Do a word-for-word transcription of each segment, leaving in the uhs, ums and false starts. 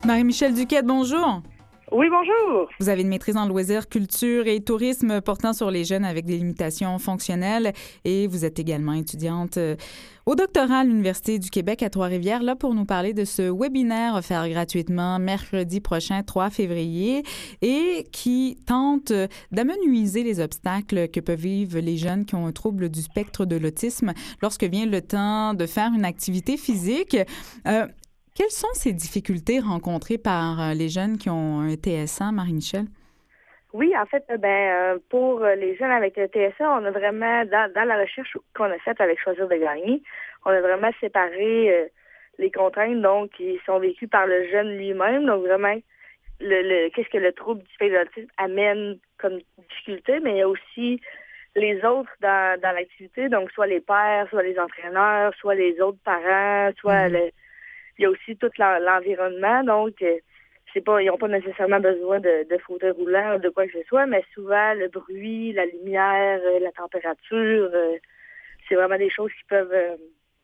Marie-Michel Duquette, bonjour. Oui, bonjour. Vous avez une maîtrise en loisirs, culture et tourisme portant sur les jeunes avec des limitations fonctionnelles et vous êtes également étudiante au doctorat à l'Université du Québec à Trois-Rivières, là pour nous parler de ce webinaire offert gratuitement mercredi prochain, trois février, et qui tente d'amenuiser les obstacles que peuvent vivre les jeunes qui ont un trouble du spectre de l'autisme lorsque vient le temps de faire une activité physique. Euh, Quelles sont ces difficultés rencontrées par les jeunes qui ont un T S A, Marie-Michel? Oui, en fait, ben pour les jeunes avec le T S A, on a vraiment, dans, dans la recherche qu'on a faite avec Choisir de gagner, on a vraiment séparé euh, les contraintes donc qui sont vécues par le jeune lui-même. Donc vraiment, le, le qu'est-ce que le trouble du spectre de l'autisme amène comme difficulté, mais il y a aussi les autres dans, dans l'activité, donc soit les pères, soit les entraîneurs, soit les autres parents, soit mm-hmm. le il y a aussi tout l'environnement, donc euh, c'est pas, ils n'ont pas nécessairement besoin de, de fauteuil roulant ou de quoi que ce soit, mais souvent le bruit, la lumière, euh, la température, euh, c'est vraiment des choses qui peuvent euh,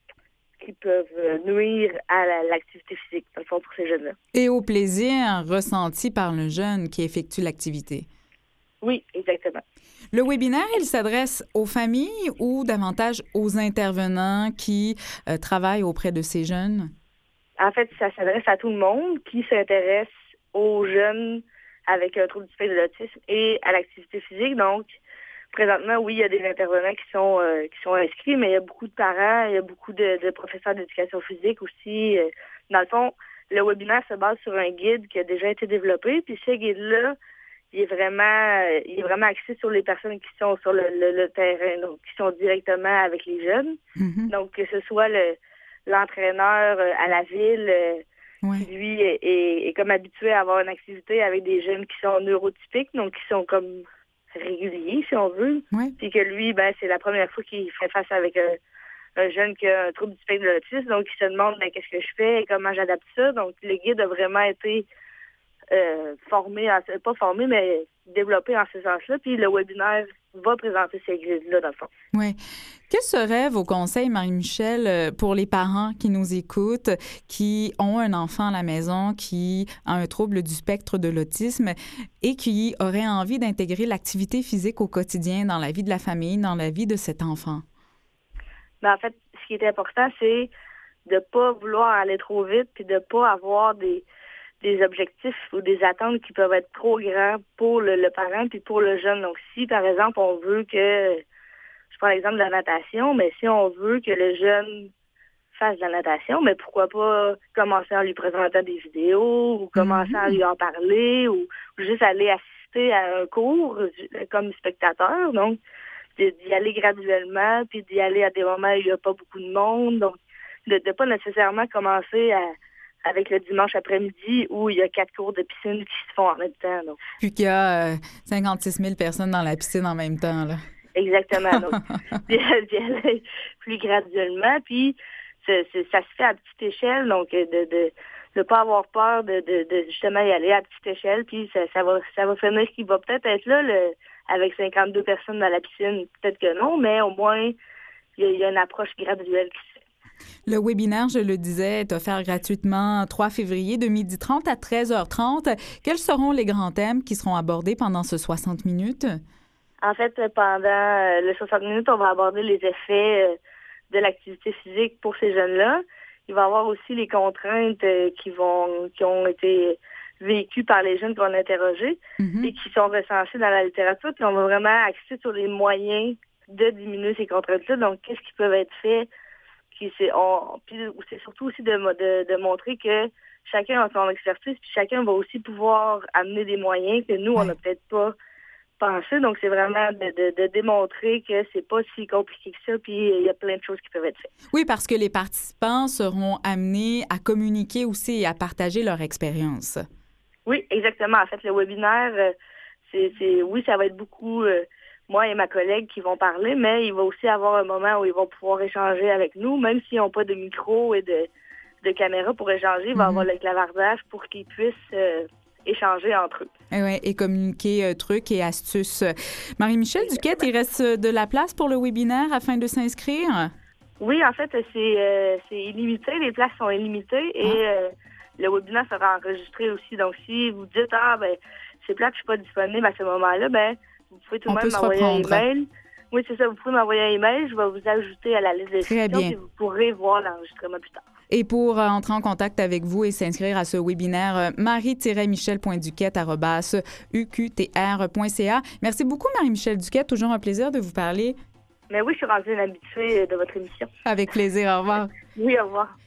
qui peuvent nuire à la, l'activité physique, dans le fond, pour ces jeunes-là. Et au plaisir ressenti par le jeune qui effectue l'activité. Oui, exactement. Le webinaire, il s'adresse aux familles ou davantage aux intervenants qui euh, travaillent auprès de ces jeunes? En fait, ça s'adresse à tout le monde qui s'intéresse aux jeunes avec un trouble du spectre de l'autisme et à l'activité physique. Donc, présentement, oui, il y a des intervenants qui sont euh, qui sont inscrits, mais il y a beaucoup de parents, il y a beaucoup de, de professeurs d'éducation physique aussi. Dans le fond, le webinaire se base sur un guide qui a déjà été développé, puis ce guide-là, il est vraiment il est vraiment axé sur les personnes qui sont sur le, le, le terrain, donc qui sont directement avec les jeunes. Mm-hmm. Donc, que ce soit le l'entraîneur à la ville, oui. qui lui est, est, est comme habitué à avoir une activité avec des jeunes qui sont neurotypiques, donc qui sont comme réguliers, si on veut. Oui. Puis que lui, ben c'est la première fois qu'il fait face avec un, un jeune qui a un trouble du spectre de l'autisme, donc il se demande ben, qu'est-ce que je fais et comment j'adapte ça. Donc le guide a vraiment été euh, formé, en, pas formé, mais développé en ce sens-là. Puis le webinaire va présenter ces guides-là, dans le fond. Oui. Quels seraient vos conseils, Marie-Michel, pour les parents qui nous écoutent, qui ont un enfant à la maison qui a un trouble du spectre de l'autisme et qui auraient envie d'intégrer l'activité physique au quotidien dans la vie de la famille, dans la vie de cet enfant? Ben, en fait, ce qui est important, c'est de ne pas vouloir aller trop vite puis de ne pas avoir des, des objectifs ou des attentes qui peuvent être trop grands pour le, le parent puis pour le jeune. Donc, si, par exemple, on veut que... Je prends l'exemple de la natation, mais si on veut que le jeune fasse de la natation, mais pourquoi pas commencer en lui présentant des vidéos ou commencer mm-hmm. à lui en parler ou, ou juste aller assister à un cours comme spectateur. Donc, d'y aller graduellement, puis d'y aller à des moments où il n'y a pas beaucoup de monde. Donc, de ne pas nécessairement commencer à, avec le dimanche après-midi où il y a quatre cours de piscine qui se font en même temps. Donc. Puis qu'il y a euh, cinquante-six mille personnes dans la piscine en même temps, là. Exactement. Donc, d'y aller plus graduellement. Puis, c'est, c'est, ça se fait à petite échelle. Donc, de de ne pas avoir peur de, de, de justement y aller à petite échelle. Puis, ça, ça va ça va finir qu'il va peut-être être là, le, avec cinquante-deux personnes dans la piscine. Peut-être que non, mais au moins, il y a, il y a une approche graduelle qui se fait. Le webinaire, je le disais, est offert gratuitement trois février de midi trente à treize heures trente. Quels seront les grands thèmes qui seront abordés pendant ce soixante minutes? En fait, pendant les soixante minutes, on va aborder les effets de l'activité physique pour ces jeunes-là. Il va y avoir aussi les contraintes qui vont qui ont été vécues par les jeunes qu'on a interrogés mm-hmm. et qui sont recensées dans la littérature. Puis on va vraiment axer sur les moyens de diminuer ces contraintes-là. Donc, qu'est-ce qui peut être fait? Qui, c'est, on, puis c'est surtout aussi de, de, de montrer que chacun a son expertise, puis chacun va aussi pouvoir amener des moyens que nous, ouais. on n'a peut-être pas pensé. Donc, c'est vraiment de, de, de démontrer que c'est pas si compliqué que ça, puis il y a plein de choses qui peuvent être faites. Oui, parce que les participants seront amenés à communiquer aussi et à partager leur expérience. Oui, exactement. En fait, le webinaire, c'est, c'est oui, ça va être beaucoup euh, moi et ma collègue qui vont parler, mais il va aussi avoir un moment où ils vont pouvoir échanger avec nous, même s'ils n'ont pas de micro et de, de caméra pour échanger. Il va y mm-hmm. avoir le clavardage pour qu'ils puissent euh, échanger entre eux. Et, ouais, et communiquer euh, trucs et astuces. Marie-Michel Duquette, il reste de la place pour le webinaire afin de s'inscrire? Oui, en fait, c'est, euh, c'est illimité. Les places sont illimitées et ah. euh, le webinaire sera enregistré aussi. Donc, si vous dites, ah, ben, c'est plate, je suis pas disponible à ce moment-là, ben, vous pouvez tout de même m'envoyer un email. Oui, c'est ça. Vous pouvez m'envoyer un email. Je vais vous ajouter à la liste des questions et vous pourrez voir l'enregistrement plus tard. Et pour euh, entrer en contact avec vous et s'inscrire à ce webinaire, euh, marie-michel point duquette arobase u q t r point c a. Merci beaucoup, Marie-Michel Duquette. Toujours un plaisir de vous parler. Mais oui, je suis rendue une habituée de votre émission. Avec plaisir. Au revoir. Oui, au revoir.